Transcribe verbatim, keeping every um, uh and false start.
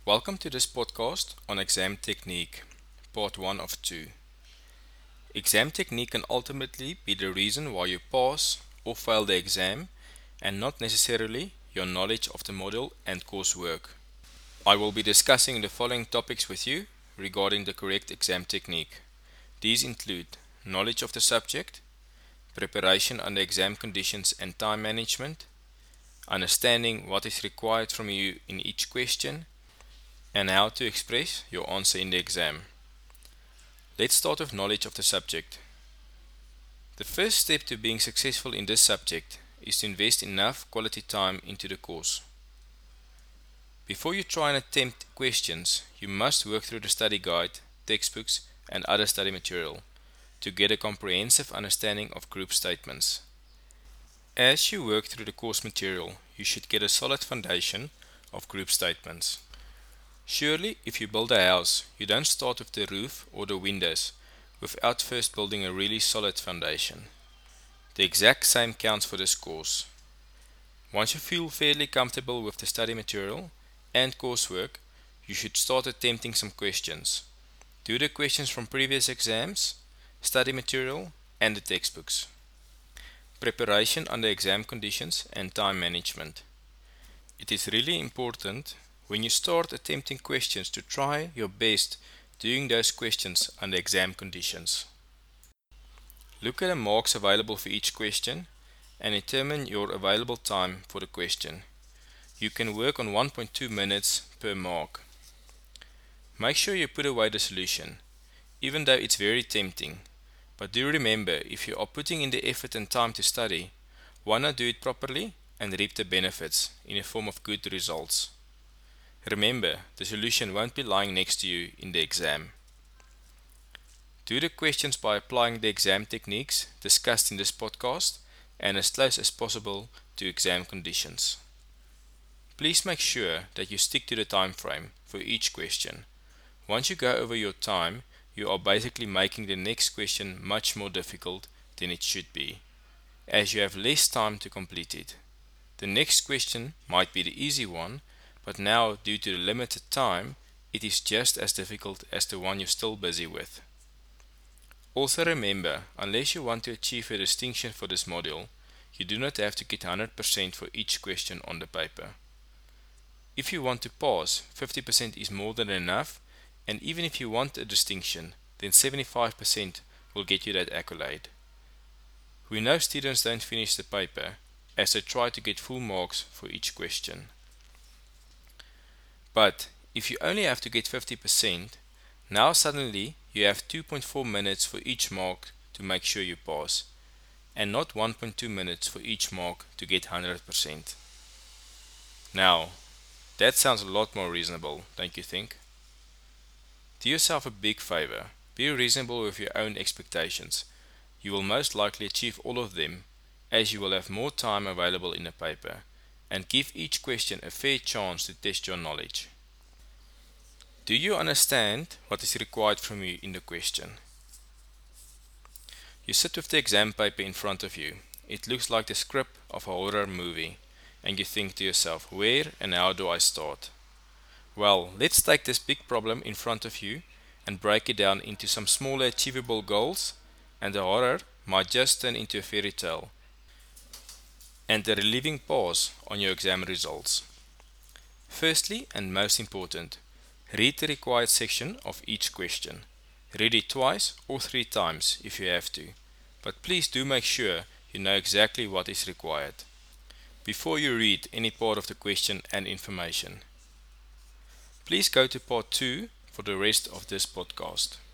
Welcome to this podcast on exam technique, part one of two. Exam technique can ultimately be the reason why you pass or fail the exam and not necessarily your knowledge of the module and coursework. I will be discussing the following topics with you regarding the correct exam technique. These include knowledge of the subject, preparation under exam conditions and time management, understanding what is required from you in each question, and how to express your answer in the exam. Let's start with knowledge of the subject. The first step to being successful in this subject is to invest enough quality time into the course. Before you try and attempt questions, you must work through the study guide, textbooks, and other study material to get a comprehensive understanding of group statements. As you work through the course material, you should get a solid foundation of group statements. Surely, if you build a house, you don't start with the roof or the windows without first building a really solid foundation. The exact same counts for this course. Once you feel fairly comfortable with the study material and coursework, you should start attempting some questions. Do the questions from previous exams, study material, and the textbooks. Preparation under exam conditions and time management. It is really important when you start attempting questions to try your best doing those questions under exam conditions. Look at the marks available for each question and determine your available time for the question. You can work on one point two minutes per mark. Make sure you put away the solution, even though it's very tempting. But do remember, if you are putting in the effort and time to study, why not do it properly and reap the benefits in the form of good results? Remember, the solution won't be lying next to you in the exam. Do the questions by applying the exam techniques discussed in this podcast and as close as possible to exam conditions. Please make sure that you stick to the time frame for each question. Once you go over your time, you are basically making the next question much more difficult than it should be, as you have less time to complete it. The next question might be the easy one, but now, due to the limited time, it is just as difficult as the one you're still busy with. Also remember, unless you want to achieve a distinction for this module, you do not have to get one hundred percent for each question on the paper. If you want to pass, fifty percent is more than enough, and even if you want a distinction, then seventy-five percent will get you that accolade. We know students don't finish the paper, as they try to get full marks for each question. But if you only have to get fifty percent, now suddenly you have two point four minutes for each mark to make sure you pass, and not one point two minutes for each mark to get one hundred percent. Now, that sounds a lot more reasonable, don't you think? Do yourself a big favor. Be reasonable with your own expectations. You will most likely achieve all of them, as you will have more time available in the paper, and give each question a fair chance to test your knowledge. Do you understand what is required from you in the question? You sit with the exam paper in front of you. It looks like the script of a horror movie, and you think to yourself, where and how do I start? Well, let's take this big problem in front of you and break it down into some smaller achievable goals, and the horror might just turn into a fairy tale and a relieving pause on your exam results. Firstly, and most important, read the required section of each question. Read it twice or three times if you have to, but please do make sure you know exactly what is required before you read any part of the question and information. Please go to part two for the rest of this podcast.